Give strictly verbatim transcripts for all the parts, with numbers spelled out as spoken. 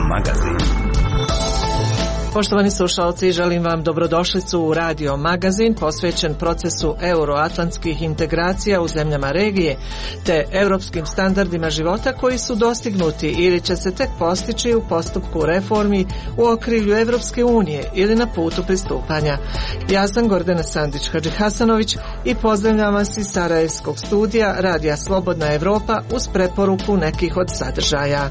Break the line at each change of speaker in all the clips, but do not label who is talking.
magazin.
Poštovani slušalci, želim vam dobrodošlicu u Radio magazin posvećen procesu euroatlantskih integracija u zemljama regije te europskim standardima života koji su dostignuti ili će se tek postići u postupku reformi u okrilju Evropske unije ili na putu pristupanja. Ja sam Gordana Sandić-Hadžihasanović i pozdravljam vas iz Sarajevskog studija Radija Slobodna Evropa uz preporuku nekih od sadržaja.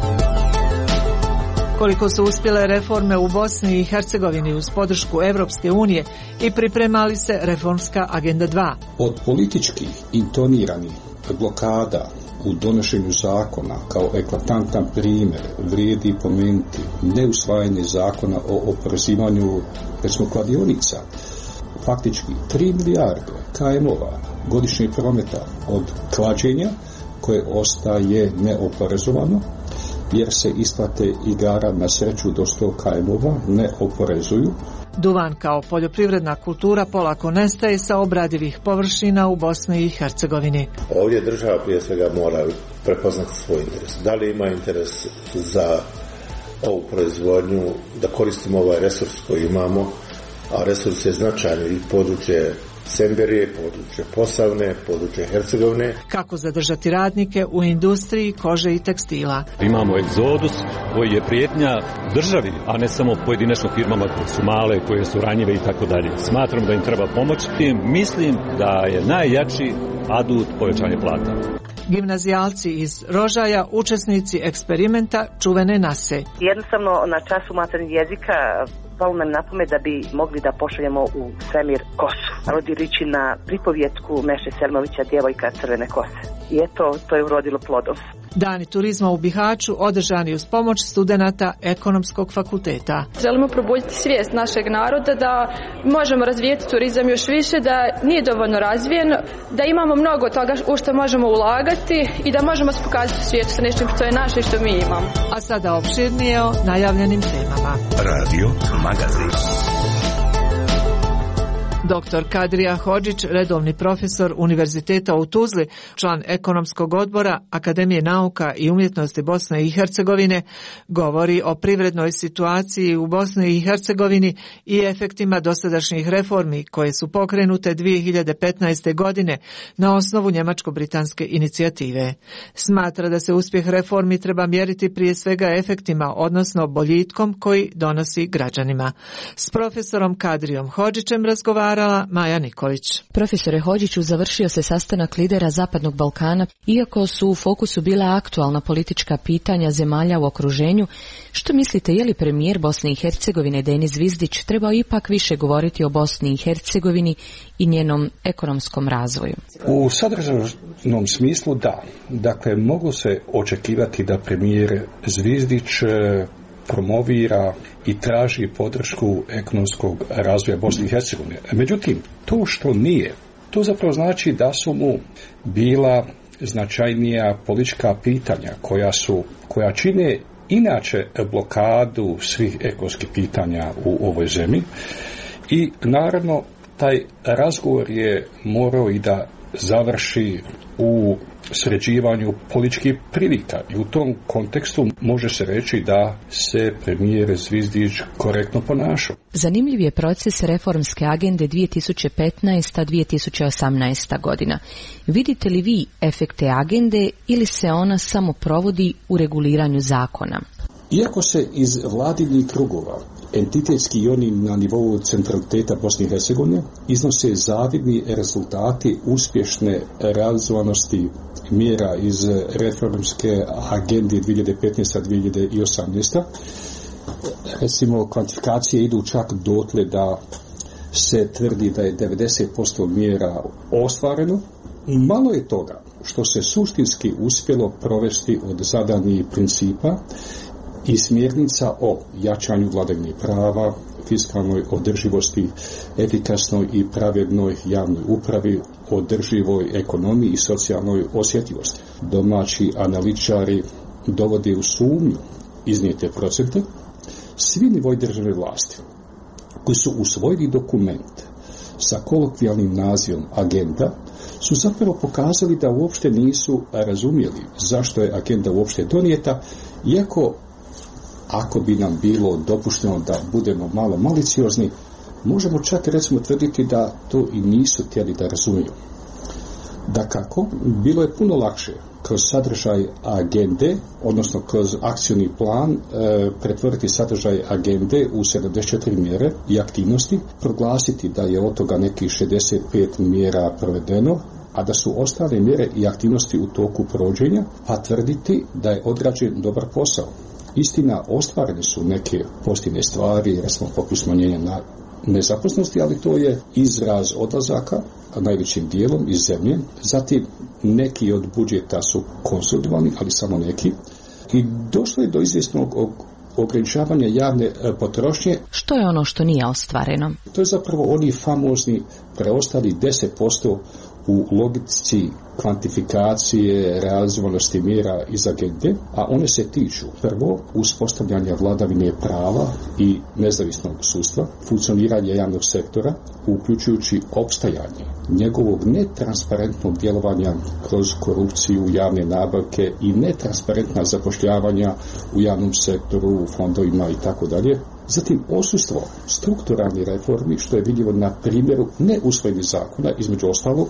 Koliko su uspjele reforme u Bosni i Hercegovini uz podršku Evropske unije i pripremali se reformska agenda dva.
Od političkih intoniranih blokada u donošenju zakona kao eklatantan primjer vrijedi pomenuti neusvajanje zakona o oporezivanju recimo kladionica. Faktički tri milijarde km-ova godišnjeg prometa od klađenja koje ostaje neoporezovano, jer se isplate igara na sreću do sto km-ova ne oporezuju.
Duvan kao poljoprivredna kultura polako nestaje sa obradivih površina u Bosni i Hercegovini.
Ovdje država prije svega mora prepoznati svoj interes. Da li ima interes za ovu proizvodnju, da koristimo ovaj resurs koji imamo, a resurs je značajan i područje Semberije, područje Posavne, područje Hercegovine.
Kako zadržati radnike u industriji kože i tekstila?
Imamo egzodus koji je prijetnja državi, a ne samo pojedinačno firmama koje su male, koje su ranjive i tako dalje. Smatram da im treba pomoći. Mislim da je najjači adut povećanje plata.
Gimnazijalci iz Rožaja, učesnici eksperimenta čuvene nase.
Jednostavno na času maternjeg jezika palo nam na pamet da bi mogli da pošaljemo u svemir kosu. Rodiliči na pripovjetku Meše Selmovića Djevojka crvene kose. I eto, to je urodilo plodom.
Dani turizma u Bihaću održani uz pomoć studenata Ekonomskog fakulteta.
Želimo probuditi svijest našeg naroda da možemo razvijeti turizam još više, da nije dovoljno razvijen, da imamo mnogo toga u što možemo ulagati i da možemo se pokazati svijetu sa nečim što je naše i što mi imamo.
A sada opširnije o najavljenim temama.
Radio magazin.
Doktor Kadrija Hodžić, redovni profesor Univerziteta u Tuzli, član Ekonomskog odbora Akademije nauka i umjetnosti Bosne i Hercegovine, govori o privrednoj situaciji u Bosni i Hercegovini i efektima dosadašnjih reformi koje su pokrenute dvije hiljade petnaeste. godine na osnovu njemačko-britanske inicijative. Smatra da se uspjeh reformi treba mjeriti prije svega efektima, odnosno boljitkom koji donosi građanima. S profesorom Kadrijom Hodžićem razgovara Maja Nikolić.
Profesore Hodžiću, završio se sastanak lidera Zapadnog Balkana. Iako su u fokusu bila aktualna politička pitanja zemalja u okruženju, što mislite, je li premijer Bosne i Hercegovine Denis Zvizdić trebao ipak više govoriti o Bosni i Hercegovini i njenom ekonomskom razvoju?
U sadržajnom smislu da. Dakle, mogu se očekivati da premijer Zvizdić promovira i traži podršku ekonomskog razvoja Bosne i Hercegovine. Međutim, to što nije, to zapravo znači da su mu bila značajnija politička pitanja koja su, koja čine inače blokadu svih ekonomskih pitanja u ovoj zemlji. I naravno taj razgovor je morao i da završi u sređivanju političkih prilika i u tom kontekstu može se reći da se premijer Zvizdić korektno ponašao.
Zanimljiv je proces reformske agende dvije tisuće petnaesta do dvije tisuće osamnaesta. godina. Vidite li vi efekte agende ili se ona samo provodi u reguliranju zakona?
Iako se iz vladivnih krugova entitetski i oni na nivou centraliteta Bosne i Hercegovine iznose zavidni rezultati uspješne realizovanosti mjera iz reformske agende dvije hiljade petnaesta do dvije hiljade osamnaesta. Recimo, kvantifikacije idu čak dotle da se tvrdi da je devedeset posto mjera ostvareno. Malo je toga što se suštinski uspjelo provesti od zadanih principa i smjernica o jačanju vladavine prava, fiskalnoj održivosti, efikasnoj i pravednoj javnoj upravi, održivoj ekonomiji i socijalnoj osjetljivosti. Domaći analitičari dovode u sumnju iznijete procente. Svi nivoji državne vlasti koji su usvojili dokument sa kolokvijalnim nazivom agenda su zapravo pokazali da uopšte nisu razumjeli zašto je agenda uopšte donijeta, iako ako bi nam bilo dopušteno da budemo malo maliciozni, možemo čak recimo tvrditi da to i nisu htjeli da razumiju. Dakako, bilo je puno lakše kroz sadržaj agende, odnosno kroz akcioni plan, e, pretvoriti sadržaj agende u sedamdeset četiri mjere i aktivnosti, proglasiti da je od toga nekih šezdeset pet mjera provedeno, a da su ostale mjere i aktivnosti u toku provođenja, a tvrditi da je odrađen dobar posao. Istina, ostvarene su neke pozitivne stvari, recimo poput smanjenja na nezaposlenosti, ali to je izraz odlazaka, najvećim dijelom iz zemlje. Zatim, neki od budžeta su konsolidovani, ali samo neki. I došlo je do izvjesnog ograničavanja javne potrošnje.
Što je ono što nije ostvareno?
To je zapravo oni famozni preostali deset posto u logici kvantifikacije realizovanosti mjera iz agende, a one se tiču prvo uspostavljanja vladavine prava i nezavisnog sudstva, funkcioniranja javnog sektora, uključujući opstajanje njegovog netransparentnog djelovanja kroz korupciju, javne nabavke i netransparentna zapošljavanja u javnom sektoru, u fondovima i tako dalje. Zatim odsustvo strukturalnih reformi, što je vidljivo na primjeru neusvojenih zakona, između ostalog,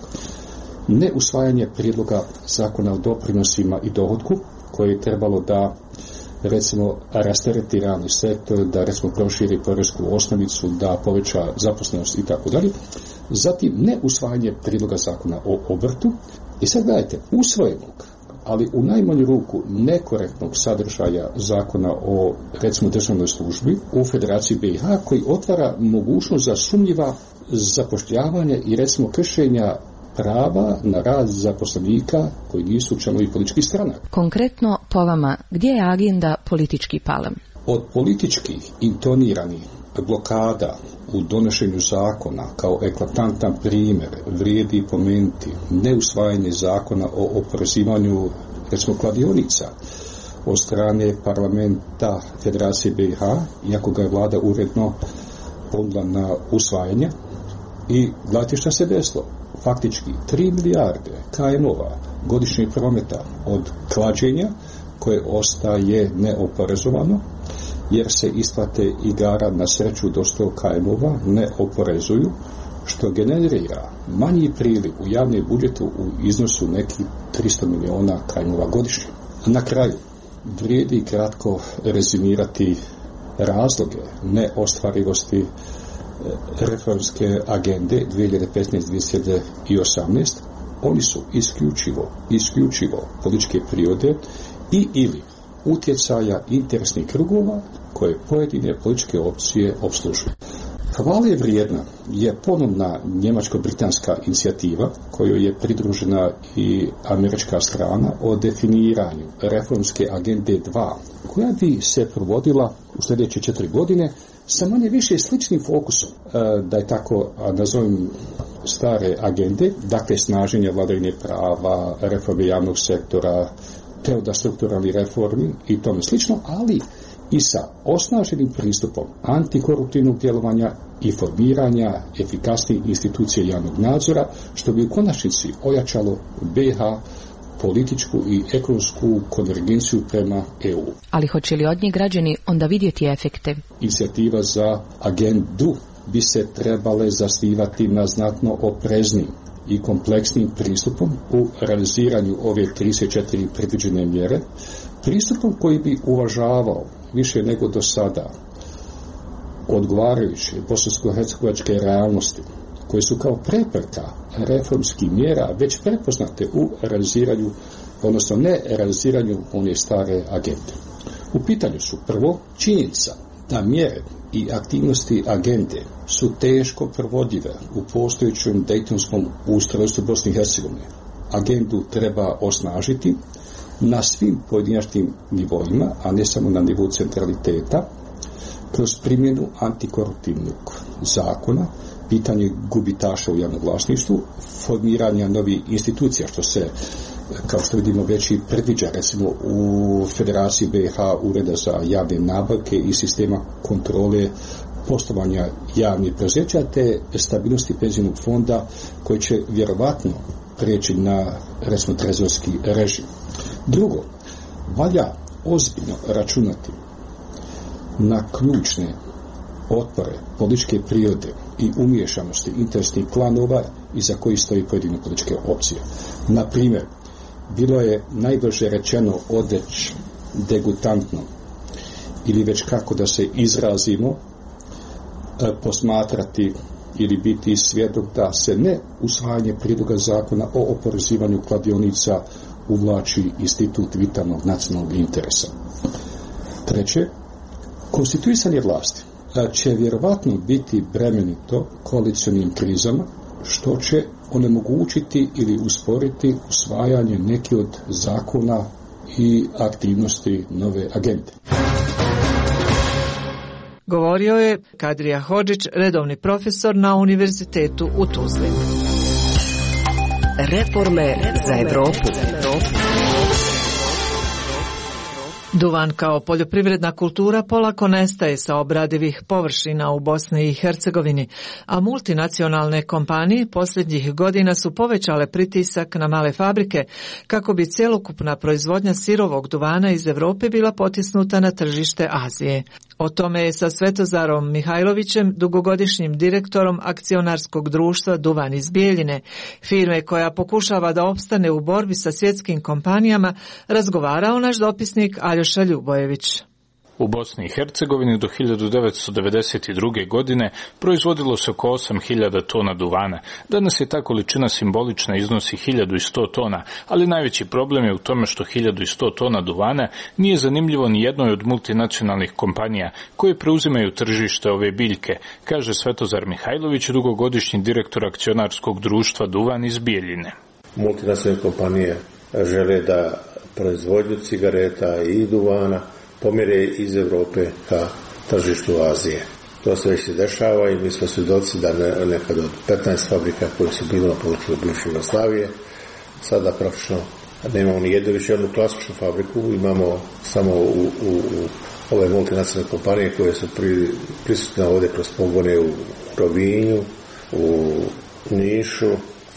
neusvajanje prijedloga zakona o doprinosima i dohotku, koje je trebalo da recimo rastereti realni sektor, da recimo proširi poresku osnovicu, da poveća zaposlenost i tako dalje. Zatim neusvajanje prijedloga zakona o obrtu. I sad gledajte, usvojenog, ali u najmanju ruku nekorektnog sadržaja zakona o recimo državnoj službi u Federaciji B i H, koji otvara mogućnost za sumnjiva zapošljavanja i recimo kršenja prava na rad zaposlenika koji nisu članovi političkih stranaka.
Konkretno, po vama, gdje je agenda politički palem?
Od političkih intoniranih blokada u donošenju zakona kao eklatantan primjer vrijedi pomenuti neusvajanje zakona o oporezivanju recimo kladionica od strane parlamenta Federacije B i H, iako ga je vlada uredno ponudila na usvajanje. I gledajte šta se desilo. Faktički tri milijarde ka ema-ova godišnjeg prometa od klađenja koje ostaje neoporezovano, jer se isplate igara na sreću do sto ka ema-ova ne oporezuju, što generira manji priliv u javni budžet u iznosu nekih tristo miliona ka ema-ova godišnje. Na kraju, vrijedi kratko rezimirati razloge neostvarivosti reformske agende dvije hiljade petnaeste do dvije hiljade osamnaeste. Oni su isključivo, isključivo političke prirode i ili utjecaja interesnih krugova koje pojedine političke opcije opslužuju. Hvale vrijedna je ponovna njemačko-britanska inicijativa kojoj je pridružena i američka strana o definiranju reformske agende dva, koja bi se provodila u sljedeće četiri godine sa manje više sličnim fokusom, da je tako nazovem stare agende, dakle snaženje vladavine prava, reforme javnog sektora, teoda strukturalnih reformi i tome slično, ali i sa osnaženim pristupom antikoruptivnog djelovanja i formiranja efikasnih institucija javnog nadzora, što bi u konačnici ojačalo B i H političku i ekonomsku konvergenciju prema E U.
Ali hoće li od njih građani onda vidjeti efekte?
Inicijativa za agendu bi se trebale zasnivati na znatno opreznim i kompleksnim pristupom u realiziranju ove trideset četiri predviđene mjere, pristupom koji bi uvažavao više nego do sada odgovarajuće bosansko-hercegovačke realnosti, koje su kao prepreka reformskih mjera već prepoznate u realiziranju, odnosno ne realiziranju one stare agende. U pitanju su prvo činjenica da mjere i aktivnosti agende su teško provodljive u postojećem dejtonskom ustrojstvu Bosne i Hercegovine. Agendu treba osnažiti na svim pojedinačnim nivoima, a ne samo na nivou centraliteta, kroz primjenu antikoruptivnog zakona, pitanje gubitaša u javnom vlasništvu, formiranja novih institucija, što se, kao što vidimo, već i predviđa, recimo u Federaciji B i H ureda za javne nabavke i sistema kontrole poslovanja javnih preduzeća, te stabilnosti penzijnog fonda koji će vjerovatno prijeći na, recimo, trezorski režim. Drugo, valja ozbiljno računati na ključne otpore političke prirode i umiješanosti interesnih klanova iza koji stoji pojedine političke opcije. Na primjer, bilo je najbrže rečeno odeć degutantno ili već kako da se izrazimo posmatrati ili biti svjedok da se ne usvajanje prijedloga zakona o oporezivanju kladionica uvlači institut vitalnog nacionalnog interesa. Treće, konstituisanje vlasti će vjerovatno biti bremenito koalicionim krizama, što će onemogućiti ili usporiti usvajanje neki od zakona i aktivnosti nove agende.
Govorio je Kadrija Hodžić, redovni profesor na Univerzitetu u Tuzli.
Reforme za Evropu.
Duvan kao poljoprivredna kultura polako nestaje sa obradivih površina u Bosni i Hercegovini, a multinacionalne kompanije posljednjih godina su povećale pritisak na male fabrike kako bi cjelokupna proizvodnja sirovog duvana iz Europe bila potisnuta na tržište Azije. O tome je sa Svetozarom Mihajlovićem, dugogodišnjim direktorom akcionarskog društva Duvan iz Bijeljine, firme koja pokušava da opstane u borbi sa svjetskim kompanijama, razgovarao naš dopisnik Aljoša Ljubojević.
U Bosni i Hercegovini do hiljadu devetsto devedeset druge. godine proizvodilo se oko osam hiljada tona duvana. Danas je ta količina simbolična, iznosi hiljadu sto tona, ali najveći problem je u tome što hiljadu sto tona duvana nije zanimljivo ni jednoj od multinacionalnih kompanija koje preuzimaju tržište ove biljke, kaže Svetozar Mihajlović, dugogodišnji direktor akcionarskog društva Duvan iz Bijeljine.
Multinacionalne kompanije žele da proizvodnju cigareta i duvana pomjere iz Europe ka tržištu Azije. To se već se dešava i mi smo svjedoci da ne, nekad od petnaest fabrika koje su bile na području bivše Jugoslavije, sada praktično nemamo ni jednu više jednu klasičnu fabriku, imamo samo u, u, u ove multinacionalne kompanije koje su pri, prisutne ovdje kroz pogone u Rovinju, u Nišu,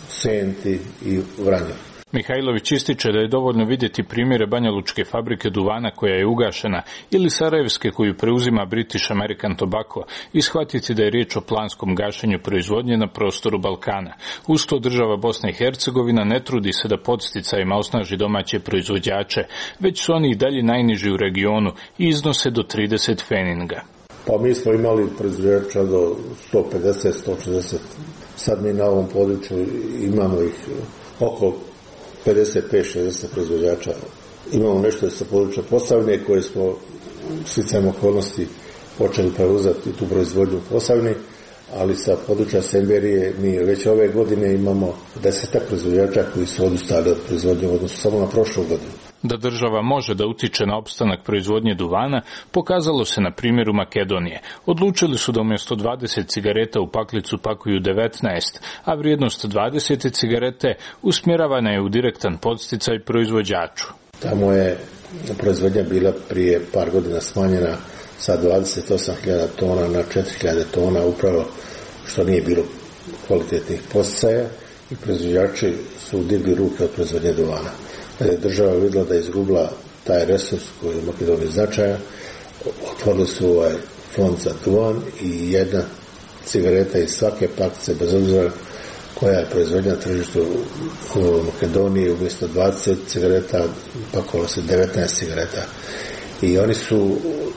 Senti i Vranju.
Mihajlović ističe da je dovoljno vidjeti primjere banjalučke fabrike duvana koja je ugašena ili sarajevske koju preuzima British American Tobacco i shvatiti da je riječ o planskom gašenju proizvodnje na prostoru Balkana. Uz to država Bosna i Hercegovina ne trudi se da podsticajima osnaži domaće proizvođače, već su oni i dalje najniži u regionu i iznose do trideset feninga.
Pa mi smo imali proizvođača do sto pedeset do sto šezdeset. Sad mi na ovom području imamo ih oko pedeset pet šezdeset proizvođača. Imamo nešto sa područja Posavine koje smo sticajem okolnosti počeli preuzeti tu proizvodnju u Posavini, ali sa područja Semberije mi već ove godine imamo desetak proizvođača koji su odustali od proizvodnje u odnosu samo na prošlu godinu.
Da država može da utiče na opstanak proizvodnje duvana, pokazalo se na primjeru Makedonije. Odlučili su da umjesto dvadeset cigareta u paklicu pakuju devetnaest, a vrijednost dvadesete cigarete usmjeravana je u direktan podsticaj proizvođaču.
Tamo je proizvodnja bila prije par godina smanjena sa dvadeset osam hiljada tona na četiri hiljade tona, upravo što nije bilo kvalitetnih podsticaja i proizvođači su digli ruke od proizvodnje duvana. Kada je država vidjela da je izgubila taj resurs koji je u Makedoniji značaja, otvorili su ovaj fond za duvan i jedna cigareta iz svake pakce, bez obzira koja je proizvodnja na tržištu u Makedoniji, umjesto dvadeset cigareta pakovalo se devetnaest cigareta. I oni su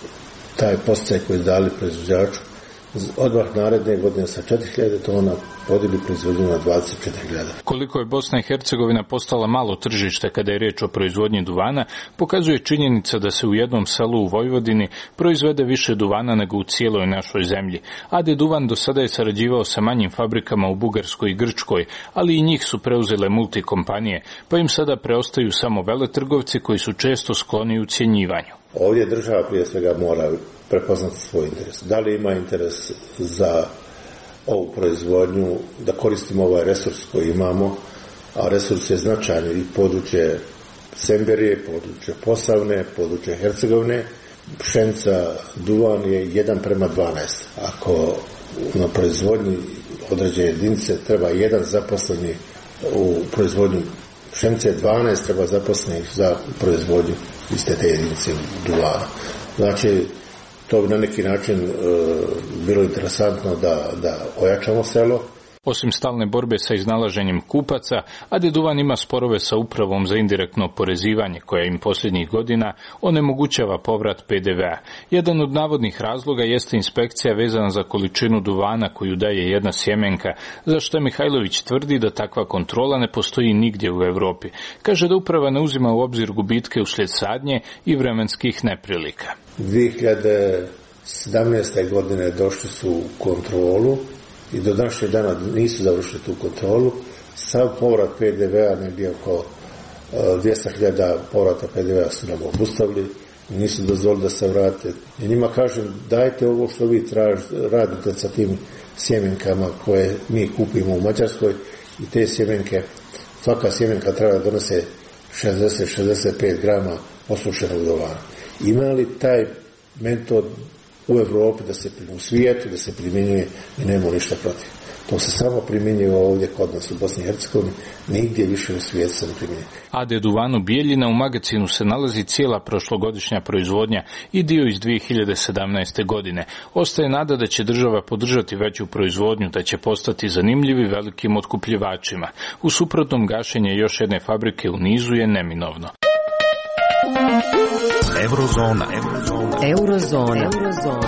taj podsticaj koji su dali proizvođaču odmah naredne godine sa četiri hiljade tona podigli proizvodnju na dvadeset četiri hiljade.
Koliko je Bosna i Hercegovina postala malo tržište kada je riječ o proizvodnji duvana, pokazuje činjenica da se u jednom selu u Vojvodini proizvede više duvana nego u cijeloj našoj zemlji. A de Duvan do sada je sarađivao sa manjim fabrikama u Bugarskoj i Grčkoj, ali i njih su preuzele multikompanije, pa im sada preostaju samo veletrgovci koji su često skloni ucjenjivanju.
Ovdje država prije svega mora prepoznati svoj interes. Da li ima interes za ovu proizvodnju, da koristimo ovaj resurs koji imamo, a resurs je značajan i područje Semberije, područje Posavine, područje Hercegovine, pšenica, duvan je jedan prema dvanaest. Ako na proizvodnji određene jedinice treba jedan zaposleni u proizvodnju pšenice, dvanaest treba zaposlenih za proizvodnju iste te jedinice duvana. Znači, To bi na neki način e, bilo interesantno da, da ojačamo selo.
Osim stalne borbe sa iznalaženjem kupaca, Ade Duvan ima sporove sa upravom za indirektno oporezivanje, koja im posljednjih godina onemogućava povrat pe de ve a. Jedan od navodnih razloga jeste inspekcija vezana za količinu duvana koju daje jedna sjemenka, za što Mihajlović tvrdi da takva kontrola ne postoji nigdje u Europi. Kaže da uprava ne uzima u obzir gubitke uslijed sadnje i vremenskih neprilika.
dvije hiljade sedamnaeste. godine došli su u kontrolu i do današnjeg dana nisu završili tu kontrolu. Sam povrat pe de ve a negdje oko dvjesto hiljada povrata pe de ve a su nam obustavili, nisu dozvolili da se vrate. I njima kažem, dajte ovo što vi traž, radite sa tim sjemenkama koje mi kupimo u Mađarskoj, i te sjemenke, svaka sjemenka treba da donose šezdeset do šezdeset pet grama osušenog duvana. Ima li taj metod u Europi da se u svijetu da se primjenjuje, i nema ništa protiv. To se samo primjenjuje ovdje kod nas u Bosni i Hercegovini, nigdje više u svijetu se ne primjenjuje.
Ade Duvanu Bijeljina u magazinu se nalazi cijela prošlogodišnja proizvodnja i dio iz dvije hiljade sedamnaeste. godine. Ostaje nada da će država podržati veću proizvodnju, da će postati zanimljivi velikim otkupljivačima. U suprotnom, gašenje još jedne fabrike u nizu je neminovno.
Eurozona. Eurozona.
Eurozona. Eurozona.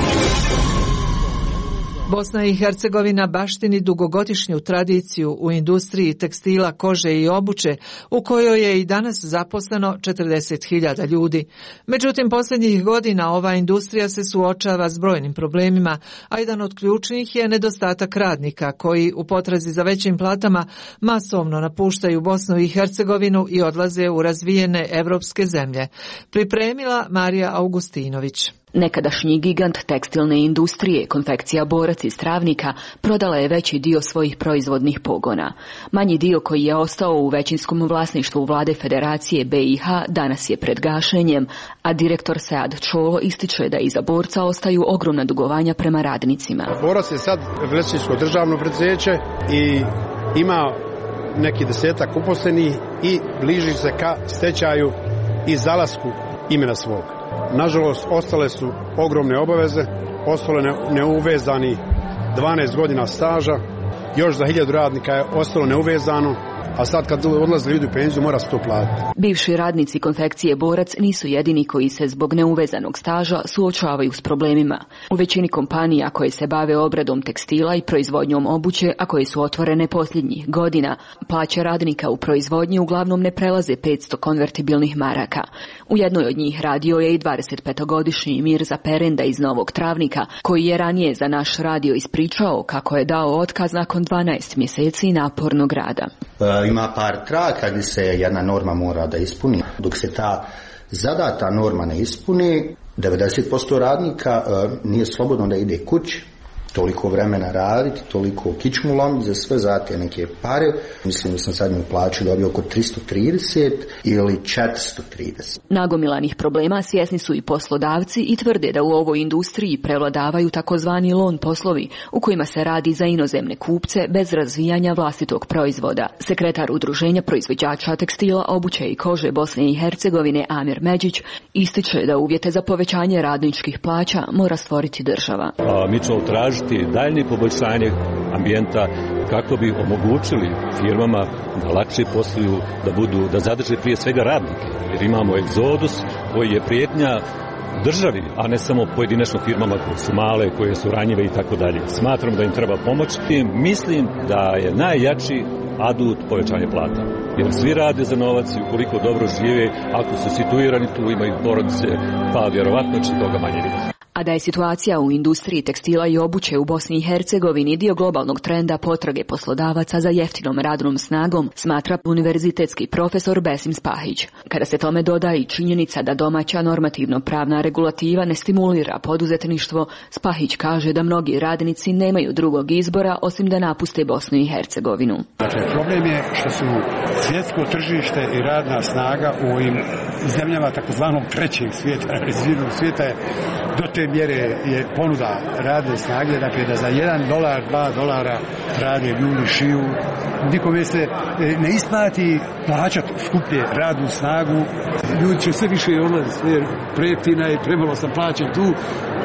Bosna i Hercegovina baštini dugogodišnju tradiciju u industriji tekstila, kože i obuće, u kojoj je i danas zaposleno četrdeset hiljada ljudi. Međutim, posljednjih godina ova industrija se suočava s brojnim problemima, a jedan od ključnih je nedostatak radnika koji u potrazi za većim platama masovno napuštaju Bosnu i Hercegovinu i odlaze u razvijene evropske zemlje. Pripremila Marija Augustinović.
Nekadašnji gigant tekstilne industrije, konfekcija Borac iz Travnika, prodala je veći dio svojih proizvodnih pogona. Manji dio koji je ostao u većinskom vlasništvu vlade Federacije be i ha danas je pred gašenjem, a direktor Sead Čolo ističe da iza Borca ostaju ogromna dugovanja prema radnicima.
Borac je sad većinsko državno preduzeće i ima neki desetak uposlenih i bliži se ka stečaju i zalasku imena svog. Nažalost, ostale su ogromne obaveze, ostalo je neuvezani dvanaest godina staža, još za hiljadu radnika je ostalo neuvezano, a sad kad odlaze ljudi u penziju mora se to platiti.
Bivši radnici konfekcije Borac nisu jedini koji se zbog neuvezanog staža suočavaju s problemima. U većini kompanija koje se bave obradom tekstila i proizvodnjom obuće, a koje su otvorene posljednjih godina, plaće radnika u proizvodnji uglavnom ne prelaze petsto konvertibilnih maraka. U jednoj od njih radio je i dvadesetpetogodišnji Mirza Perenda iz Novog Travnika, koji je ranije za naš radio ispričao kako je dao otkaz nakon dvanaest mjeseci napornog rada.
Ima par traka gdje se jedna norma mora da ispuni. Dok se ta zadata norma ne ispuni, devedeset posto radnika nije slobodno da ide kući, toliko vremena raditi, toliko kičmu lomiti za sve za te neke pare. Mislim da sam zadnju plaću dobio oko tristo trideset ili četiristo trideset.
Nagomilanih problema svjesni su i poslodavci i tvrde da u ovoj industriji prevladavaju takozvani lon poslovi u kojima se radi za inozemne kupce bez razvijanja vlastitog proizvoda. Sekretar Udruženja proizvođača tekstila, obuće i kože Bosne i Hercegovine Amir Međić ističe da uvjete za povećanje radničkih plaća mora stvoriti država.
A mi ćemo tražiti daljnje poboljšanje ambijenta kako bi omogućili firmama da lakše posluju, da budu, da zadrže prije svega radnike. Jer imamo egzodus koji je prijetnja državi, a ne samo pojedinačno firmama koje su male, koje su ranjive i tako dalje. Smatram da im treba pomoći. Mislim da je najjači adut povećanje plata. Jer svi rade za novac i ukoliko dobro žive, ako su situirani tu, imaju porodice, pa vjerovatno će toga manje vidjeti.
A da je situacija u industriji tekstila i obuće u Bosni i Hercegovini dio globalnog trenda potrage poslodavaca za jeftinom radnom snagom, smatra univerzitetski profesor Besim Spahić. Kada se tome doda i činjenica da domaća normativno-pravna regulativa ne stimulira poduzetništvo, Spahić kaže da mnogi radnici nemaju drugog izbora osim da napuste Bosnu i Hercegovinu.
Dakle, problem je što su svjetsko tržište i radna snaga u ovim zemljama takozvanom trećeg svijeta, razvijenog svijeta je do te mjere je ponuda radne snage, dakle da za jedan dolar, dva dolara rade ljudi, šiju. Nikome se ne isplati plaćati skuplje radnu snagu. Ljudi će sve više odlaziti, sve preftina i premalo sam plaćen tu.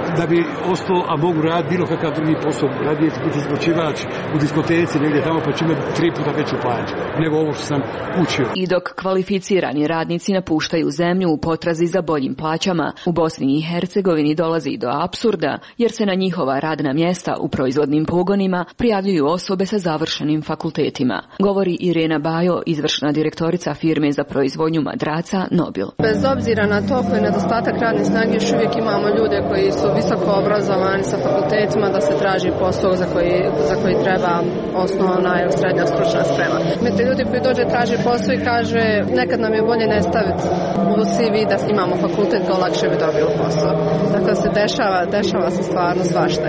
da bi ostao, a mogu raditi bilo kakav drugi posao, radije biti izbočivač u diskoteci negdje tamo, pa će imati tri puta veću plaću nego ovo što sam učio.
I dok kvalificirani radnici napuštaju zemlju u potrazi za boljim plaćama, u Bosni i Hercegovini dolazi do apsurda, jer se na njihova radna mjesta u proizvodnim pogonima prijavljuju osobe sa završenim fakultetima, govori Irena Bajo, izvršna direktorica firme za proizvodnju madraca Nobil.
Bez obzira na to koji je nedostatak radne snage, još uvijek imamo ljude koji su visoko obrazovani sa fakultetima da se traži posao za koji, za koji treba osnovna ili srednja stručna sprema. Imate ljudi koji dođe traži posao i kaže nekad nam je bolje ne staviti u C V da imamo fakultet, to lakše bi dobili posao. Dakle se dešava, dešava se stvarno svašta.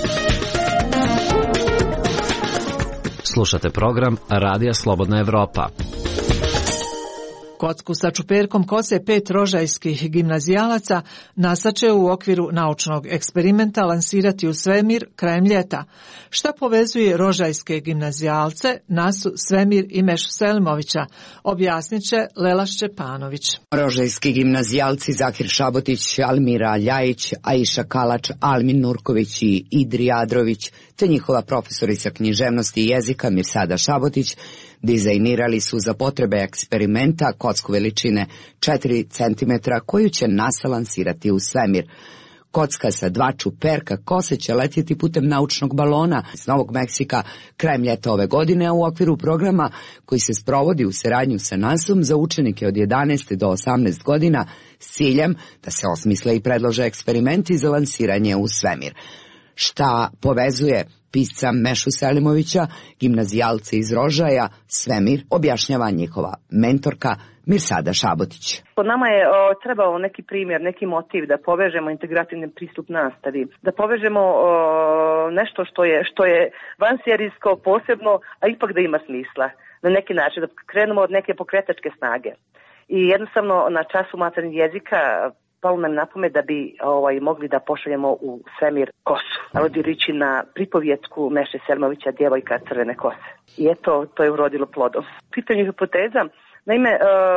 Slušate program Radija Slobodna Evropa.
Kocku sa čuperkom kose pet rožajskih gimnazijalaca nasače u okviru naučnog eksperimenta lansirati u svemir krajem ljeta. Šta povezuje rožajske gimnazijalce, Nasu Svemir i Mešu Selimovića, objasnit će Lela Šćepanović.
Rožajski gimnazijalci Zakir Šabotić, Almira Ljajić, Aisha Kalač, Almin Nurković i Idri Adrović, te njihova profesorica književnosti i jezika Mirsada Šabotić, dizajnirali su za potrebe eksperimenta kocku veličine četiri centimetra koju će NASA lansirati u svemir. Kocka sa dva čuperka kose će letjeti putem naučnog balona iz Novog Meksika krajem ljeta ove godine, a u okviru programa koji se sprovodi u saradnju sa nasom za učenike od jedanaeste do osamnaeste godina s ciljem da se osmisle i predlože eksperimenti za lansiranje u svemir. Šta povezuje pisca Mešu Selimovića, gimnazijalce iz Rožaja, svemir, objašnjava njihova mentorka Mirsada Šabotić.
Po nama je o, trebao neki primjer, neki motiv da povežemo integrativni pristup nastavi, da povežemo o, nešto što je, što je vanserijsko posebno, a ipak da ima smisla. Na neki način, da krenemo od neke pokretačke snage. I jednostavno na času maternjeg jezika palo nam na pamet da bi ovaj, mogli da pošaljemo u svemir kosu. Aludirajući na pripovjetku Meše Selimovića Djevojka crvene kose. I eto, to je urodilo plodom. Pitanje hipoteza, naime,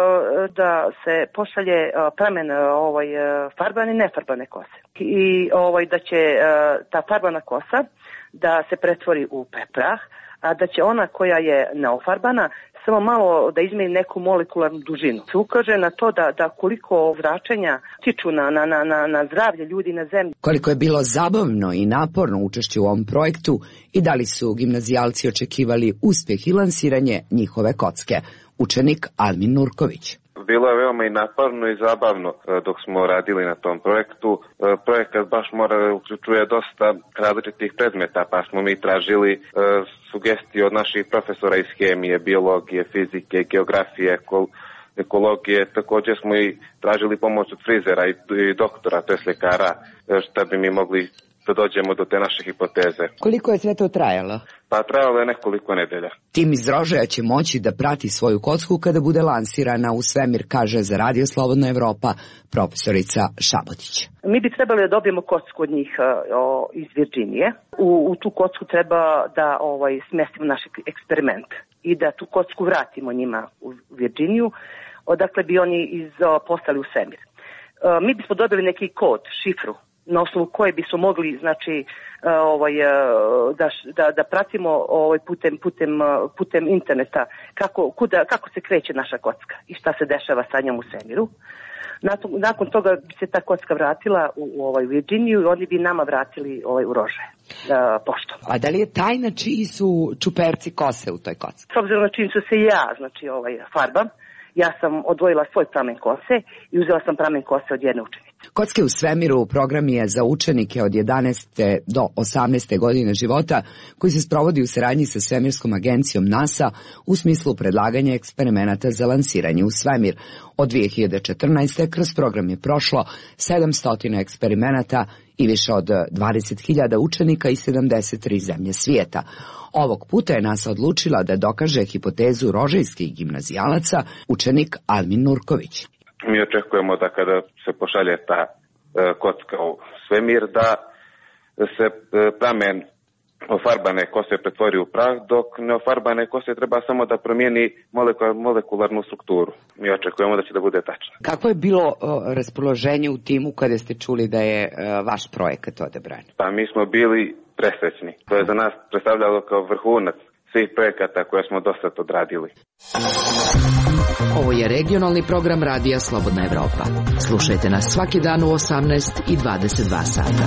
da se pošalje pramen ovaj, farbane i nefarbane kose. I ovaj, da će ta farbana kosa da se pretvori u preprah, a da će ona koja je neofarbana samo malo da izmeni neku molekularnu dužinu. Se ukaže na to da, da koliko zračenja tiču na, na, na, na zdravlje ljudi na zemlji.
Koliko je bilo zabavno i naporno učešće u ovom projektu i da li su gimnazijalci očekivali uspjeh i lansiranje njihove kocke. Učenik Almin Nurković.
Bilo je veoma i naporno i zabavno dok smo radili na tom projektu. Projekat baš mora uključuje dosta različitih predmeta, pa smo mi tražili uh, sugestije od naših profesora iz hemije, biologije, fizike, geografije, ekologije. Također smo i tražili pomoć od frizera i, i doktora, to je ljekara, šta bi mi mogli da dođemo do te naše hipoteze.
Koliko je sve to trajalo?
Pa trajalo je nekoliko nedelja.
Tim iz Rožaja će moći da prati svoju kocku kada bude lansirana u svemir, kaže za Radio Slobodna Evropa profesorica Šabotić.
Mi bi trebali da dobijemo kocku od njih o, iz Virginije. U, u tu kocku treba da ovaj, smestimo naš eksperiment i da tu kocku vratimo njima u Virginiju, odakle bi oni iz, o, postali u svemir. E, mi bismo dobili neki kod, šifru, na osnovu koje bismo mogli, znači, ovaj, da, da, da pratimo ovaj, putem, putem, putem interneta kako, kuda, kako se kreće naša kocka i šta se dešava sa njom u svemiru. Nakon, nakon toga bi se ta kocka vratila u, u ovaj Virginiju i oni bi nama vratili ovaj, u Rože poštom.
A da li je tajna čiji su čuperci kose u toj kocki?
S obzirom na čim su se ja, znači, ovaj, farbam, ja sam odvojila svoj pramen kose i uzela sam pramen kose od jedne učenice.
Kocke u svemiru program je za učenike od jedanaeste do osamnaeste godine života koji se sprovodi u saradnji sa svemirskom agencijom NASA u smislu predlaganja eksperimenata za lansiranje u svemir. Od dvije hiljade četrnaeste. kroz program je prošlo sedamsto eksperimenata i više od dvadeset hiljada učenika iz sedamdeset tri zemlje svijeta. Ovog puta je NASA odlučila da dokaže hipotezu rožajskih gimnazijalaca, učenik Almin Nurković.
Mi očekujemo da kada se pošalje ta e, kocka u svemir, da se e, pramen ofarbane kose pretvori u prah, dok neofarbane kose treba samo da promijeni molekularnu strukturu. Mi očekujemo da će da bude tačno.
Kako je bilo o, raspoloženje u timu kada ste čuli da je o, vaš projekat odabran?
Pa mi smo bili presrećni. To je za nas predstavljalo kao vrhunac svih projekata koje smo do sad odradili.
Ovo je regionalni program Radija Slobodna Evropa. Slušajte nas svaki dan u osamnaest i dvadeset dva sata.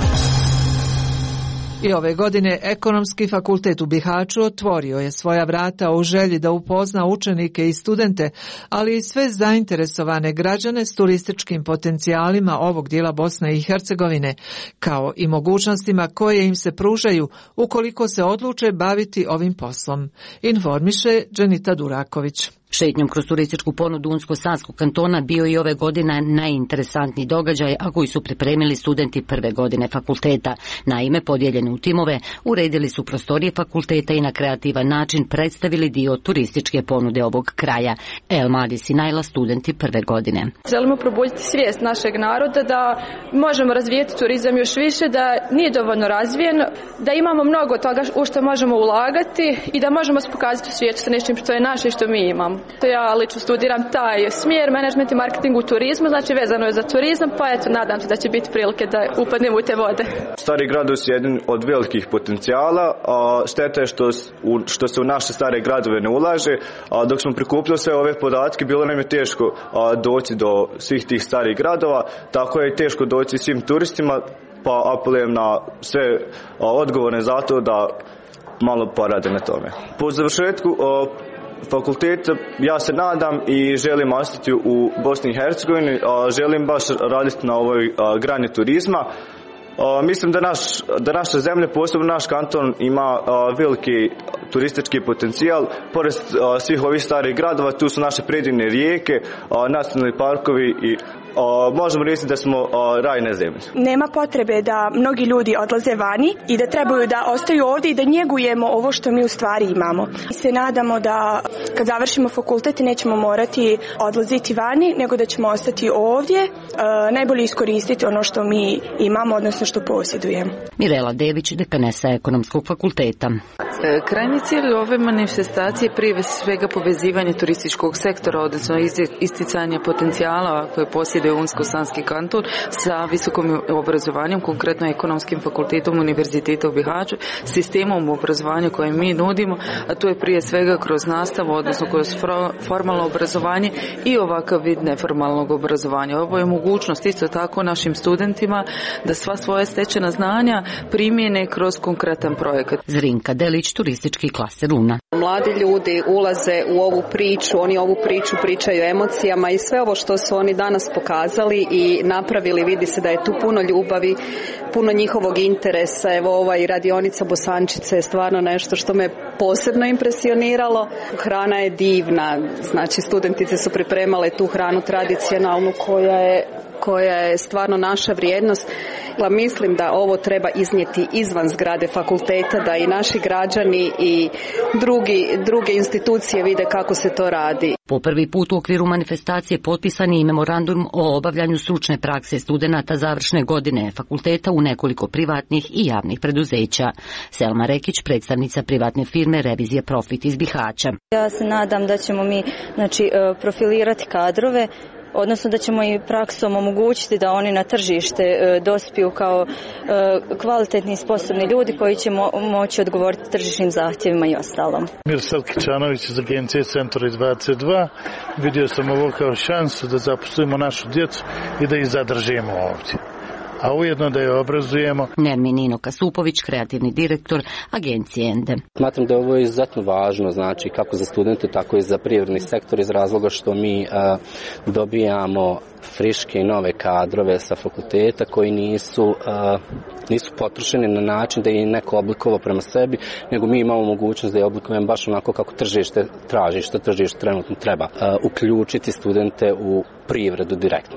I ove godine Ekonomski fakultet u Bihaću otvorio je svoja vrata u želji da upozna učenike i studente, ali i sve zainteresovane građane s turističkim potencijalima ovog dijela Bosne i Hercegovine, kao i mogućnostima koje im se pružaju ukoliko se odluče baviti ovim poslom, informiše Dženita Duraković.
Šetnjom kroz turističku ponudu Unsko-Sanskog kantona bio i ove godine najinteresantniji događaj, a koji su pripremili studenti prve godine fakulteta. Naime, podijeljeni u timove, uredili su prostorije fakulteta i na kreativan način predstavili dio turističke ponude ovog kraja. El Madi Sinajla, studenti prve godine.
Želimo probuditi svijest našeg naroda da možemo razvijeti turizam još više, da nije dovoljno razvijen, da imamo mnogo toga u što možemo ulagati i da možemo se pokazati u svijetu sa nečim što je naše i što mi imamo. To ja lično studiram taj smjer, menadžment i marketing u turizmu, znači vezano je za turizam, pa eto, nadam se da će biti prilike da upadnemo u te vode.
Stari gradovi su jedan od velikih potencijala, a šteta je što, što se u naše stare gradove ne ulaže, a dok smo prikupljali sve ove podatke, bilo nam je teško a, doći do svih tih starih gradova, tako je teško doći svim turistima, pa apelujem na sve a, odgovorne za to da malo porade na tome. Po završetku a, fakulteta ja se nadam i želim ostati u Bosni i Hercegovini, a želim baš raditi na ovoj a, grani turizma. A, mislim da, naš, da naša zemlja, posebno naš kanton, ima a, veliki turistički potencijal. Pored a, svih ovih starih gradova, tu su naše predivne rijeke, a, nacionalni parkovi i a, možemo reći da smo a, raj na zemlji.
Nema potrebe da mnogi ljudi odlaze vani i da trebaju da ostaju ovdje i da njegujemo ovo što mi u stvari imamo. I se nadamo da kad završimo fakultet nećemo morati odlaziti vani, nego da ćemo ostati ovdje, a, najbolje iskoristiti ono što mi imamo, odnosno što posjedujemo.
Mirela Dević, dekanesa Ekonomskog fakulteta.
Krajnji cilj ove manifestacije prije svega povezivanje turističkog sektora, odnosno isticanje potencijala koje posjeduje Unsko-Sanski kanton sa visokom obrazovanjem, konkretno Ekonomskim fakultetom Univerziteta u Bihaću, sistemom obrazovanja koje mi nudimo, a to je prije svega kroz nastavu, odnosno kroz formalno obrazovanje i ovakav vid neformalnog obrazovanja. Ovo je mogućnost isto tako našim studentima da sva svoja stečena znanja primjene kroz konkretan projekat.
Zrinka Delić, turistički klaster Una.
Mladi ljudi ulaze u ovu priču, oni ovu priču pričaju emocijama i sve ovo što su oni danas pokazali i napravili, vidi se da je tu puno ljubavi, puno njihovog interesa. Evo ovaj radionica Bosančice je stvarno nešto što me posebno impresioniralo. Hrana je divna, znači studentice su pripremale tu hranu tradicionalnu koja je koja je stvarno naša vrijednost. Pa mislim da ovo treba iznijeti izvan zgrade fakulteta, da i naši građani i drugi, druge institucije vide kako se to radi.
Po prvi put u okviru manifestacije potpisan je i memorandum o obavljanju stručne prakse studenata završne godine fakulteta u nekoliko privatnih i javnih preduzeća. Selma Rekić, predstavnica privatne firme Revizija Profit iz Bihaća.
Ja se nadam da ćemo mi znači, profilirati kadrove, odnosno da ćemo i praksom omogućiti da oni na tržište e, dospiju kao e, kvalitetni i sposobni ljudi koji će mo moći odgovoriti tržišnim zahtjevima i ostalom.
Mirsad Kičanović iz agencije Centra dvadeset dva. Vidio sam ovo kao šansu da zaposlimo našu djecu i da ih zadržimo ovdje, a ujedno da je obrazujemo.
Nermin Kasupović, kreativni direktor agencije Ende.
Smatram da ovo je izuzetno važno, znači kako za studente, tako i za privredni sektor, iz razloga što mi a, dobijamo friške i nove kadrove sa fakulteta koji nisu, a, nisu potrošeni na način da je neko oblikovao prema sebi, nego mi imamo mogućnost da je oblikujemo baš onako kako tržište traži, što tržište trenutno treba. A, uključiti studente u privredu direktno.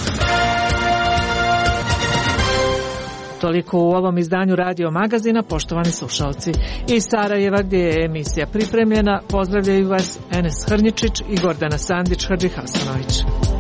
Toliko u ovom izdanju Radio Magazina, poštovani slušalci. Iz Sarajeva, gdje je emisija pripremljena, pozdravljaju vas Enes Hrnjičić i Gordana Sandić Hadžihasanović.